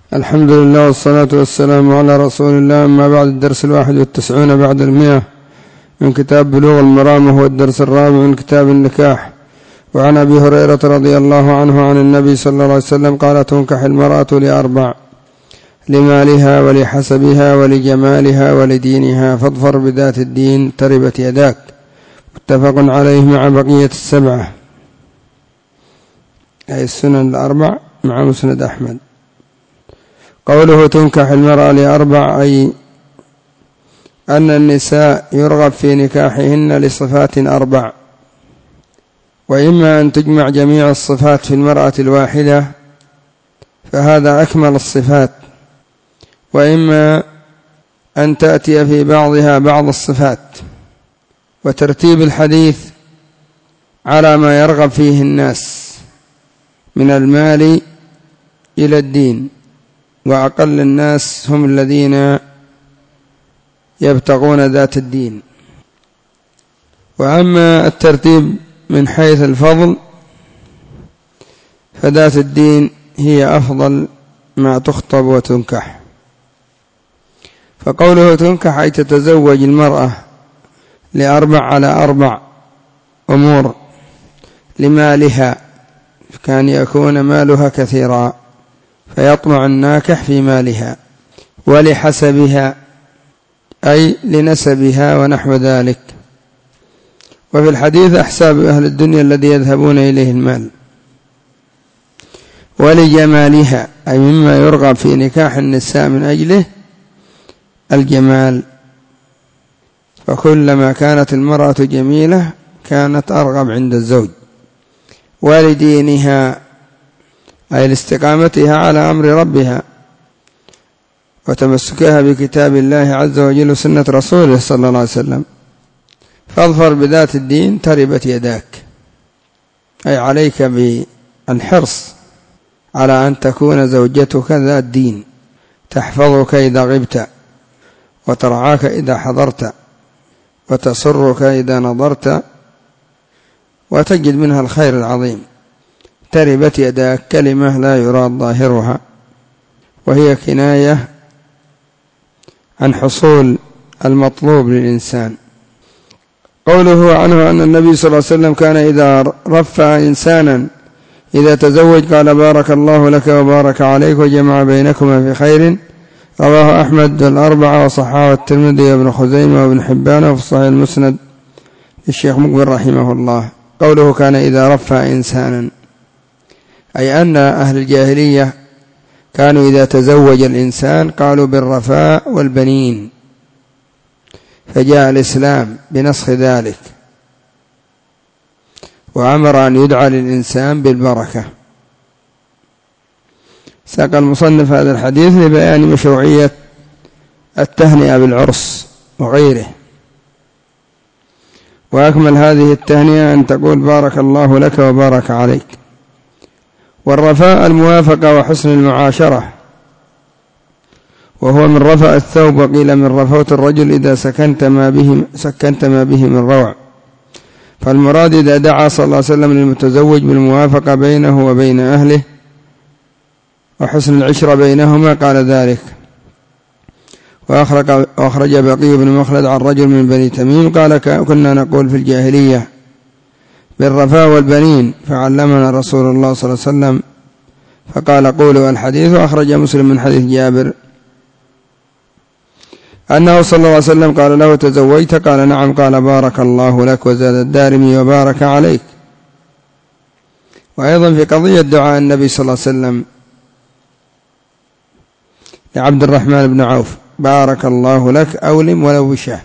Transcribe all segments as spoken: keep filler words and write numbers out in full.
الحمد لله والصلاة والسلام على رسول الله. أما بعد، الدرس الواحد والتسعون بعد المئة من كتاب بلوغ المرام، وهو الدرس الرابع من كتاب النكاح. وعن أبي هريرة رضي الله عنه عن النبي صلى الله عليه وسلم قال: تنكح المرأة لأربع: لمالها ولحسبها ولجمالها ولدينها، فاظفر بذات الدين تربت يداك. متفق عليه مع بقية السبعة، أي السنن الأربع مع مسند أحمد. قوله تنكح المرأة لأربع، أي أن النساء يرغب في نكاحهن لصفات أربع: وإما أن تجمع جميع الصفات في المرأة الواحدة فهذا أكمل الصفات، وإما أن تأتي في بعضها بعض الصفات. وترتيب الحديث على ما يرغب فيه الناس من المال إلى الدين، وأقل الناس هم الذين يبتغون ذات الدين. وأما الترتيب من حيث الفضل فذات الدين هي أفضل ما تخطب وتنكح. فقوله تنكح أي تتزوج المرأة لأربع على أربع أمور: لمالها، كان يكون مالها كثيرا فيطمع الناكح في مالها، ولحسبها أي لنسبها ونحو ذلك. وفي الحديث: أحساب أهل الدنيا الذي يذهبون إليه المال. ولجمالها أي مما يرغب في نكاح النساء من أجله الجمال، فكلما كانت المرأة جميلة كانت أرغب عند الزوج. ولدينها أي لاستقامتها على أمر ربها وتمسكها بكتاب الله عز وجل وسنة رسوله صلى الله عليه وسلم. فاظفر بذات الدين تربت يداك، أي عليك بالحرص على أن تكون زوجتك ذات دين، تحفظك إذا غبت، وترعاك إذا حضرت، وتسرك إذا نظرت، وتجد منها الخير العظيم. تربت يداك كلمة لا يراد ظاهرها، وهي كناية عن حصول المطلوب للإنسان. قوله عنه أن النبي صلى الله عليه وسلم كان إذا رفع إنسانا إذا تزوج قال: بارك الله لك وبارك عليك وجمع بينكما في خير. رواه أحمد والأربعة وصححه الترمذي وابن خزيمة وابن حبان وفي الصحيح المسند للشيخ مقبل رحمه الله. قوله كان إذا رفع إنسانا، أي أن أهل الجاهلية كانوا إذا تزوج الإنسان قالوا بالرفاء والبنين، فجاء الإسلام بنسخ ذلك وأمر أن يدعى للإنسان بالبركة. ساق المصنف هذا الحديث لبيان مشروعية التهنئة بالعرس وغيره. وأكمل هذه التهنئة أن تقول: بارك الله لك وبارك عليك. والرفاء الموافقة وحسن المعاشرة، وهو من رفع الثوب، وقيل من رفوة الرجل إذا سكنت ما به, سكنت ما به من روع. فالمراد إذا دعا صلى الله عليه وسلم للمتزوج بالموافقة بينه وبين أهله وحسن العشرة بينهما قال ذلك. وأخرج بقي بن مخلد عن رجل من بني تميم قال: كنا نقول في الجاهلية بالرفاء والبنين، فعلمنا رسول الله صلى الله عليه وسلم فقال: قولوا الحديث. وأخرج مسلم من حديث جابر أنه صلى الله عليه وسلم قال له: تزوجت؟ قال: نعم. قال: بارك الله لك. وزاد الدارمي: وبارك عليك. وأيضا في قضية دعاء النبي صلى الله عليه وسلم لعبد الرحمن بن عوف: بارك الله لك، أولم ولو بشاه.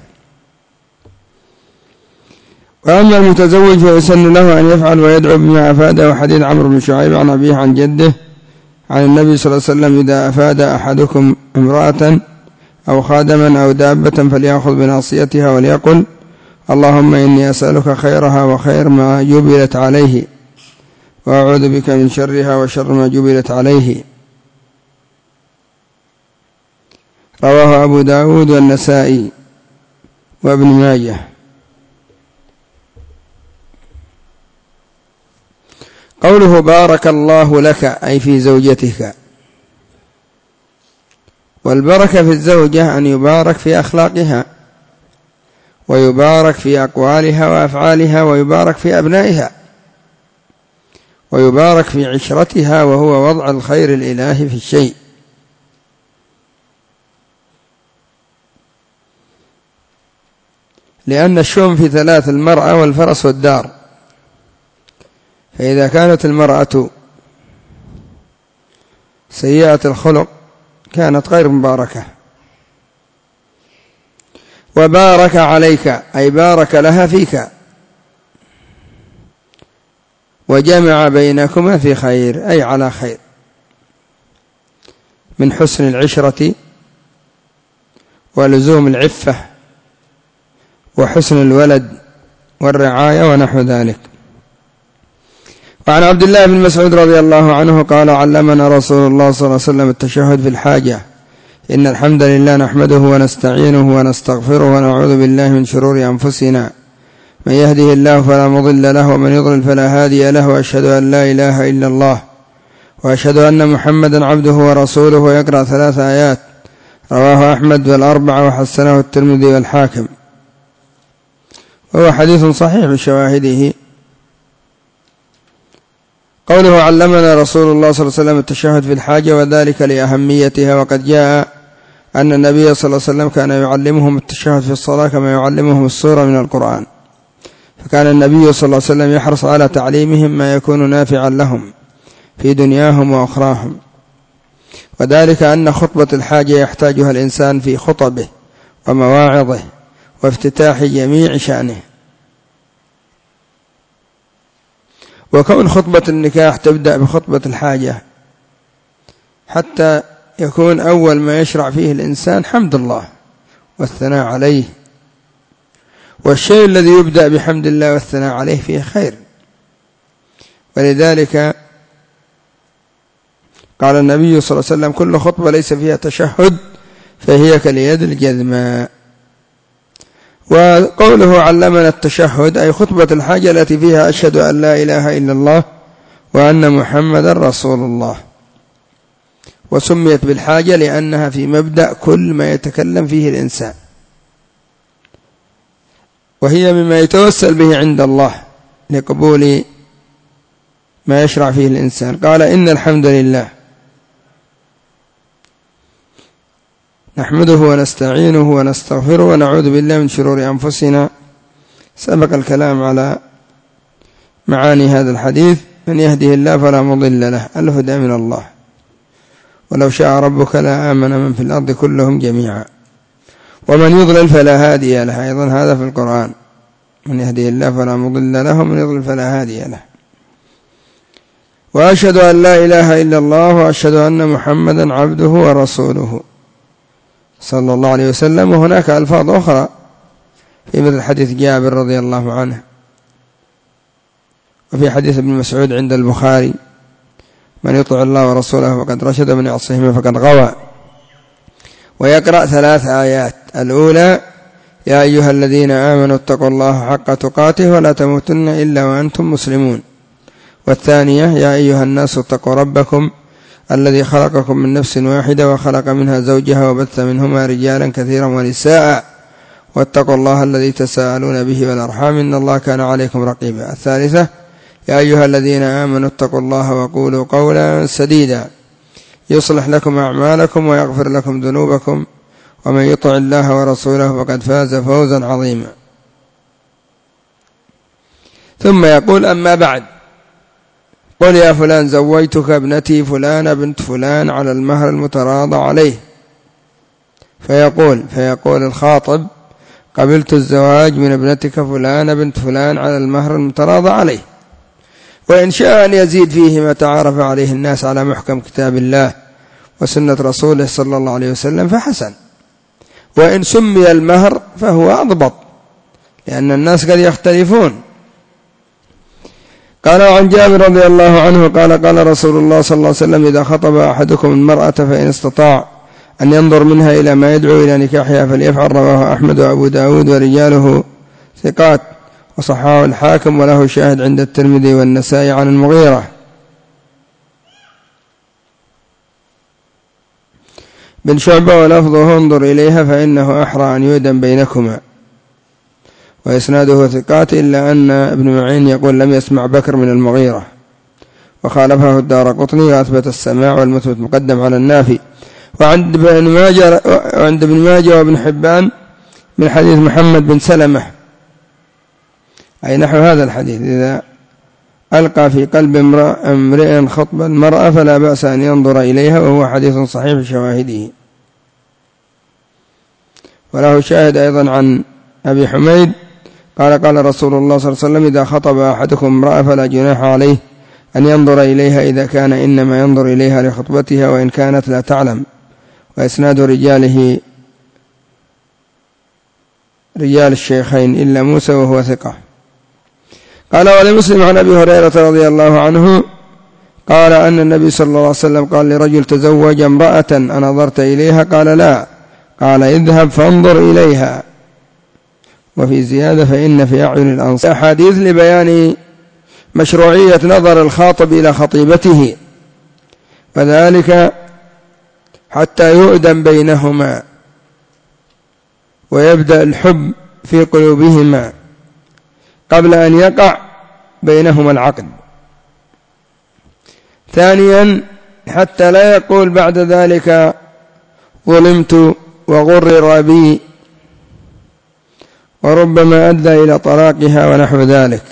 وأما المتزوج فيسن له أن يفعل ويدعو بما أفاده حديث عمرو بن شعيب عن أبيه عن جده عن النبي صلى الله عليه وسلم: إذا أفاد أحدكم امرأة أو خادما أو دابة فليأخذ بناصيتها وليقل: اللهم إني أسألك خيرها وخير ما جبلت عليه، وأعوذ بك من شرها وشر ما جبلت عليه. رواه أبو داود والنسائي وابن ماجه. قوله بارك الله لك أي في زوجتك، والبركة في الزوجة أن يبارك في أخلاقها، ويبارك في أقوالها وأفعالها، ويبارك في أبنائها، ويبارك في عشرتها، وهو وضع الخير الإلهي في الشيء. لأن الشؤم في ثلاث: المرأة والفرس والدار. فإذا كانت المرأة سيئة الخلق كانت غير مباركة. وبارك عليك أي بارك لها فيك، وجمع بينكما في خير أي على خير، من حسن العشرة ولزوم العفة وحسن الولد والرعاية ونحو ذلك. وعن عبد الله بن مسعود رضي الله عنه قال: علمنا رسول الله صلى الله عليه وسلم التشهد في الحاجة: إن الحمد لله نحمده ونستعينه ونستغفره ونعوذ بالله من شرور أنفسنا، من يهده الله فلا مضل له ومن يضلل فلا هادي له، وأشهد أن لا إله إلا الله وأشهد أن محمدا عبده ورسوله. ويقرأ ثلاث آيات. رواه أحمد والأربعة وحسنه الترمذي والحاكم، وهو حديث صحيح بشواهده. قوله علمنا رسول الله صلى الله عليه وسلم التشهد في الحاجة، وذلك لأهميتها. وقد جاء أن النبي صلى الله عليه وسلم كان يعلمهم التشهد في الصلاة كما يعلمهم السورة من القرآن، فكان النبي صلى الله عليه وسلم يحرص على تعليمهم ما يكون نافعا لهم في دنياهم وأخراهم، وذلك أن خطبة الحاجة يحتاجها الإنسان في خطبه ومواعظه وافتتاح جميع شأنه. وكون خطبة النكاح تبدأ بخطبة الحاجة حتى يكون أول ما يشرع فيه الإنسان حمد الله والثناء عليه، والشيء الذي يبدأ بحمد الله والثناء عليه فيه خير. ولذلك قال النبي صلى الله عليه وسلم: كل خطبة ليس فيها تشهد فهي كاليد الجذماء. وقوله علمنا التشهد أي خطبة الحاجة التي فيها أشهد أن لا إله إلا الله وأن محمدا رسول الله. وسميت بالحاجة لأنها في مبدأ كل ما يتكلم فيه الإنسان، وهي مما يتوسل به عند الله لقبول ما يشرع فيه الإنسان. قال: إن الحمد لله نحمده ونستعينه ونستغفره ونعوذ بالله من شرور أنفسنا. سبق الكلام على معاني هذا الحديث: من يهده الله فلا مضل له، الهدى من الله، ولو شاء ربك لا آمن من في الأرض كلهم جميعا، ومن يضلل فلا هادي له. أيضا هذا في القرآن: من يهده الله فلا مضل له ومن يضلل فلا هادي له. وأشهد أن لا إله إلا الله وأشهد أن محمدا عبده ورسوله صلى الله عليه وسلم. وهناك ألفاظ أخرى في مثل حديث جابر رضي الله عنه، وفي حديث ابن مسعود عند البخاري: من يطع الله ورسوله فقد رشد ومن يعصهما فقد غوى. ويقرأ ثلاث آيات: الأولى: يا أيها الذين آمنوا اتقوا الله حق تقاته ولا تموتن إلا وأنتم مسلمون. والثانية: يا أيها الناس اتقوا ربكم الذي خلقكم من نفس واحدة وخلق منها زوجها وبث منهما رجالا كثيرا ونساء واتقوا الله الذي تساءلون به والأرحام إن الله كان عليكم رقيبا. الثالثة: يا أيها الذين آمنوا اتقوا الله وقولوا قولا سديدا يصلح لكم أعمالكم ويغفر لكم ذنوبكم ومن يطع الله ورسوله فقد فاز فوزا عظيما. ثم يقول: أما بعد، قل يا فلان زوجتك ابنتي فلان بنت فلان على المهر المتراضى عليه. فيقول فيقول الخاطب: قبلت الزواج من ابنتك فلان بنت فلان على المهر المتراضى عليه. وإن شاء أن يزيد فيه ما تعارف عليه الناس على محكم كتاب الله وسنة رسوله صلى الله عليه وسلم فحسن، وإن سمي المهر فهو أضبط، لأن الناس قد يختلفون. قال: عن جابر رضي الله عنه قال: قال رسول الله صلى الله عليه وسلم: إذا خطب أحدكم المرأة فإن استطاع أن ينظر منها إلى ما يدعو إلى نكاحها فليفعل. رواه أحمد وأبو داود ورجاله ثقات، وصححه الحاكم، وله شاهد عند الترمذي والنسائي عن المغيرة. بن شعبة ولفظه انظر إليها فإنه أحرى أن يؤدم بينكما، وإسناده ثقات، إلا أن ابن معين يقول لم يسمع بكر من المغيرة، وخالفه الدارقطني وأثبت السماع والمثبت مقدم على النافي. وعند ابن ماجه وعند ابن ماجه وابن حبان من حديث محمد بن سلمة أي نحو هذا الحديث: إذا ألقى في قلب امرئ خطب المرأة فلا بأس أن ينظر إليها، وهو حديث صحيح بشواهده. وله شاهد أيضا عن أبي حميد قال قال رسول الله صلى الله عليه وسلم: إذا خطب أحدكم امرأة فلا جناح عليه أن ينظر إليها إذا كان إنما ينظر إليها لخطبتها وإن كانت لا تعلم. وإسناد رجاله رجال الشيخين إلا موسى وهو ثقة. قال: ولمسلم عن أبي هريرة رضي الله عنه قال أن النبي صلى الله عليه وسلم قال لرجل تزوج امرأة أنظرت إليها؟ قال: لا. قال: اذهب فانظر إليها. وفي زيادة: فإن في أعين الأنصار. أحاديث لبيان مشروعية نظر الخاطب إلى خطيبته، وذلك حتى يؤدم بينهما ويبدأ الحب في قلوبهما قبل أن يقع بينهما العقد. ثانيا: حتى لا يقول بعد ذلك ظلمت وغرر بي، وربما أدى إلى طلاقها ونحو ذلك.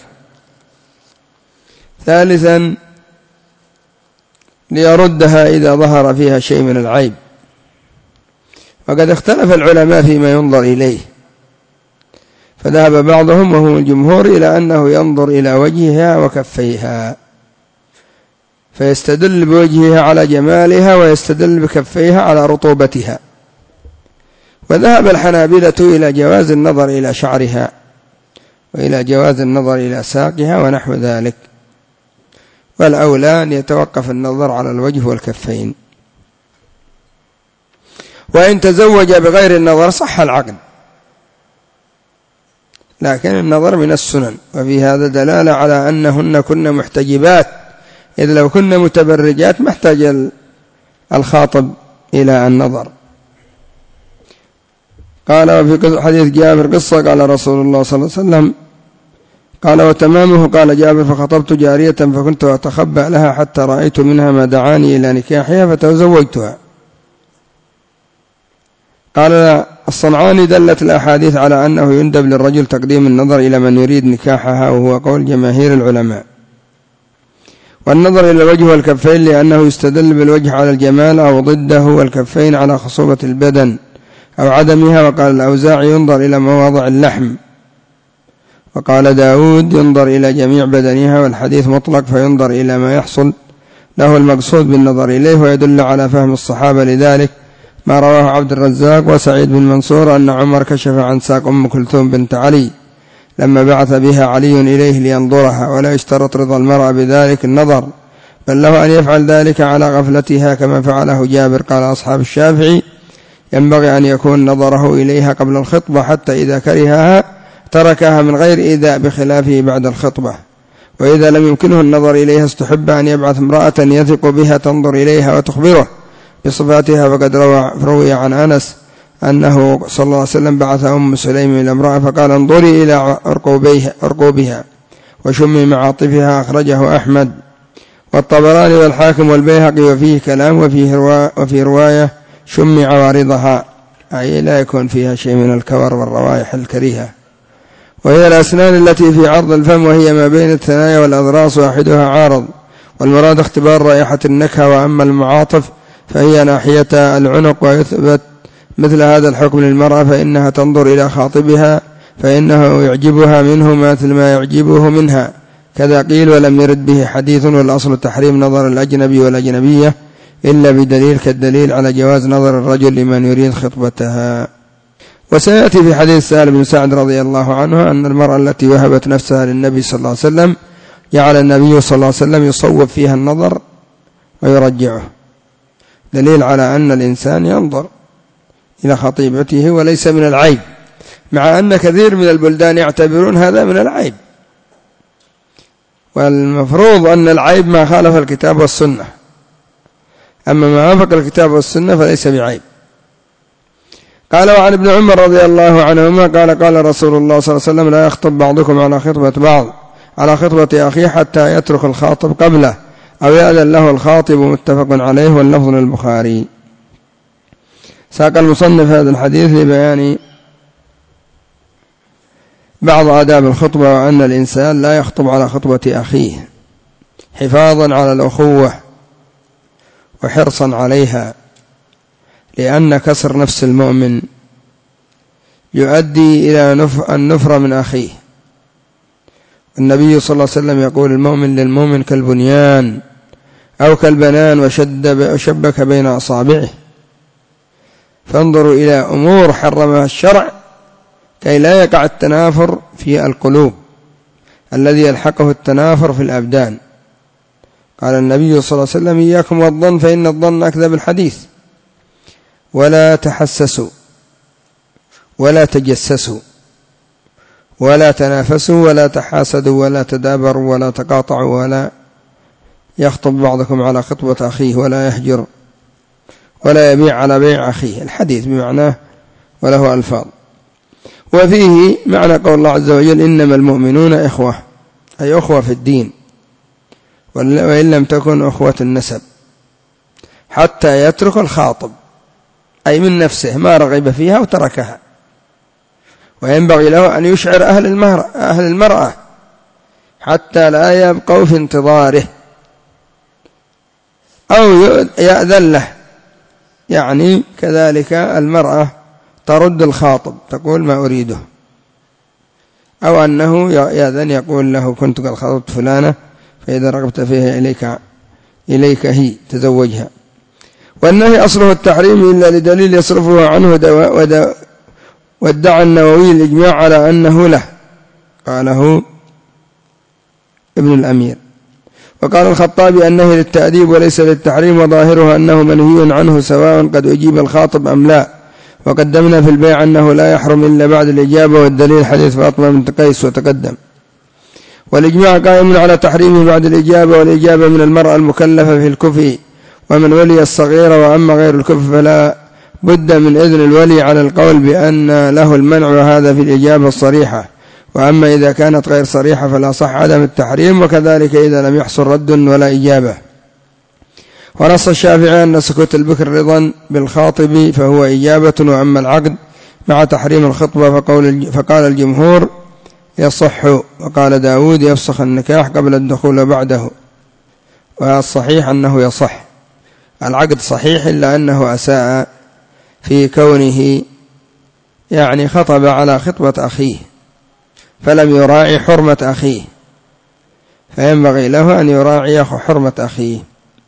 ثالثا: ليردها إذا ظهر فيها شيء من العيب. وقد اختلف العلماء فيما ينظر إليه، فذهب بعضهم وهم الجمهور إلى أنه ينظر إلى وجهها وكفيها، فيستدل بوجهها على جمالها ويستدل بكفيها على رطوبتها. وذهب الحنابلة إلى جواز النظر إلى شعرها وإلى جواز النظر إلى ساقها ونحو ذلك، والأولى أن يتوقف النظر على الوجه والكفين. وإن تزوج بغير النظر صح العقد، لكن النظر من السنن. وفي هذا دلالة على أنهن كن محتجبات، إذ لو كن متبرجات ما احتاج الخاطب إلى النظر. قال: وفي حديث جابر قصة قال رسول الله صلى الله عليه وسلم قال: وتمامه قال جابر: فخطبت جارية فكنت أتخبأ لها حتى رأيت منها ما دعاني إلى نكاحها فتزوجتها. قال الصنعاني: دلت الأحاديث على أنه يندب للرجل تقديم النظر إلى من يريد نكاحها، وهو قول جماهير العلماء. والنظر إلى الوجه والكفين لأنه يستدل بالوجه على الجمال أو ضده، والكفين على خصوبة البدن أو عدمها. وقال الأوزاعي: ينظر إلى مواضع اللحم. وقال داود: ينظر إلى جميع بدنها. والحديث مطلق فينظر إلى ما يحصل له المقصود بالنظر إليه. ويدل على فهم الصحابة لذلك ما رواه عبد الرزاق وسعيد بن منصور أن عمر كشف عن ساق أم كلثوم بنت علي لما بعث بها علي إليه لينظرها، ولا يشترط رضا المرأة بذلك النظر، بل له أن يفعل ذلك على غفلتها كما فعله جابر. قال أصحاب الشافعي: ينبغي أن يكون نظره إليها قبل الخطبة، حتى إذا كرهها تركها من غير إيذاء، بخلافه بعد الخطبة. وإذا لم يمكنه النظر إليها استحب أن يبعث امرأة يثق بها تنظر إليها وتخبره بصفاتها. فقد روي عن أنس أنه صلى الله عليه وسلم بعث أم سليم إلى امرأة فقال: انظري إلى أرقوبها وشمي معاطفها. أخرجه أحمد والطبراني والحاكم والبيهقي، وفيه كلام. وفيه روا وفي رواية: شمي عوارضها، أي لا يكون فيها شيء من الكور والروائح الكريهة. وهي الأسنان التي في عرض الفم، وهي ما بين الثنايا والأضراس، واحدها عارض، والمراد اختبار رائحة النكهة. وأما المعاطف فهي ناحية العنق. ويثبت مثل هذا الحكم للمرأة، فإنها تنظر إلى خاطبها فإنه يعجبها منه مثل ما يعجبه منها، كذا قيل، ولم يرد به حديث. والأصل تحريم نظر الأجنبي والأجنبية إلا بدليل، كالدليل على جواز نظر الرجل لمن يريد خطبتها. وسيأتي في حديث سهل بن سعد رضي الله عنه أن المرأة التي وهبت نفسها للنبي صلى الله عليه وسلم جعل النبي صلى الله عليه وسلم يصوب فيها النظر ويرجعه، دليل على أن الإنسان ينظر إلى خطيبته وليس من العيب، مع أن كثير من البلدان يعتبرون هذا من العيب، والمفروض أن العيب ما خالف الكتاب والسنة، أما ما وافق الكتاب والسنة فليس بعيب. قال وعن ابن عمر رضي الله عنهما قال قال رسول الله صلى الله عليه وسلم لا يخطب بعضكم على خطبة بعض على خطبة أخيه حتى يترك الخاطب قبله أو يأذن له الخاطب، متفق عليه واللفظ للبخاري. ساق المصنف هذا الحديث لبيان بعض آداب الخطبة، وأن الإنسان لا يخطب على خطبة أخيه حفاظا على الأخوة وحرصا عليها، لأن كسر نفس المؤمن يؤدي إلى النفرة من أخيه. النبي صلى الله عليه وسلم يقول المؤمن للمؤمن كالبنيان أو كالبنان وشبك بين أصابعه. فانظروا إلى أمور حرمها الشرع كي لا يقع التنافر في القلوب الذي يلحقه التنافر في الأبدان. قال النبي صلى الله عليه وسلم إياكم والظن فإن الظن أكذب الحديث، ولا تحسسوا ولا تجسسوا ولا تنافسوا ولا تحاسدوا ولا تدابروا ولا تقاطعوا ولا يخطب بعضكم على خطبة أخيه ولا يهجر ولا يبيع على بيع أخيه. الحديث بمعناه وله ألفاظ. وفيه معنى قول الله عز وجل إنما المؤمنون إخوة، أي أخوة في الدين، وإن لم تكن أخوة النسب، حتى يترك الخاطب أي من نفسه ما رغب فيها وتركها. وينبغي له أن يشعر أهل المرأة, أهل المرأة حتى لا يبقوا في انتظاره أو يأذن له. يعني كذلك المرأة ترد الخاطب تقول ما أريده، أو أنه يأذن يقول له كنت قد خطبت فلانة فإذا رغبت فيها إليك, إليك هي تزوجها. والنهي أصله التحريم إلا لدليل يصرفه عنه دواء، وادعى النووي الإجماع على أنه له، قاله ابن الأمير. وقال الخطابي النهي للتأديب وليس للتحريم، وظاهره أنه منهي عنه سواء قد أجيب الخاطب أم لا. وقدمنا في البيع أنه لا يحرم إلا بعد الإجابة، والدليل حديث فاطمة بنت قيس وتقدم. والإجماع قائم على تحريمه بعد الإجابة، والإجابة من المرأة المكلفة في الكفء ومن ولي الصغير. وأما غير الكفء فلا بد من إذن الولي على القول بأن له المنع، وهذا في الإجابة الصريحة. وأما إذا كانت غير صريحة فلا صح عدم التحريم، وكذلك إذا لم يحصل رد ولا إجابة. ونص الشافعي أن سكوت البكر رضا بالخاطب فهو إجابة، وأما العقد مع تحريم الخطبة فقال الجمهور يصح، وقال داود يفسخ النكاح قبل الدخول وبعده. والصحيح أنه يصح، العقد صحيح إلا أنه أساء في كونه يعني خطب على خطبة أخيه فلم يراعي حرمة أخيه، فينبغي له أن يراعي حرمة أخيه.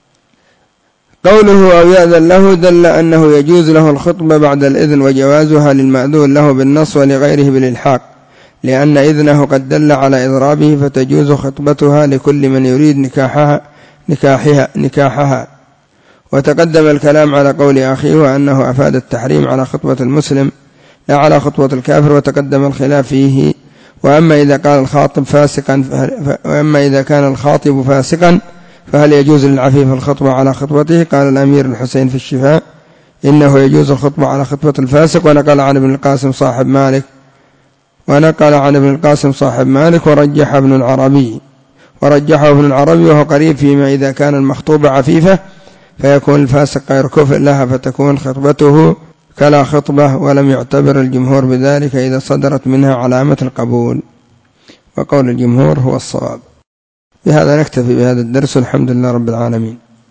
قوله أو يأذن له دل أنه يجوز له الخطبة بعد الإذن، وجوازها للمأذون له بالنص ولغيره بالإلحاق، لأن إذنه قد دل على إضرابه، فتجوز خطبتها لكل من يريد نكاحها, نكاحها, نكاحها. وتقدم الكلام على قول أخيه وأنه أفاد التحريم على خطبة المسلم لا على خطبة الكافر، وتقدم الخلاف فيه. وأما إذا كان الخاطب فاسقا وأما إذا كان الخاطب فاسقا فهل يجوز للعفيف الخطبة على خطبته؟ قال الأمير الحسين في الشفاء إنه يجوز الخطبة على خطبة الفاسق. ونقل عن ابن القاسم صاحب مالك ونقل عن ابن القاسم صاحب مالك ورجح ابن العربي ورجحه ابن العربي وهو قريب، فيما إذا كان المخطوبة عفيفة فيكون الفاسق غير كفء لها، فتكون خطبته كلا خطبة، ولم يعتبر الجمهور بذلك إذا صدرت منها علامة القبول، وقول الجمهور هو الصواب. بهذا نكتفي بهذا الدرس، الحمد لله رب العالمين.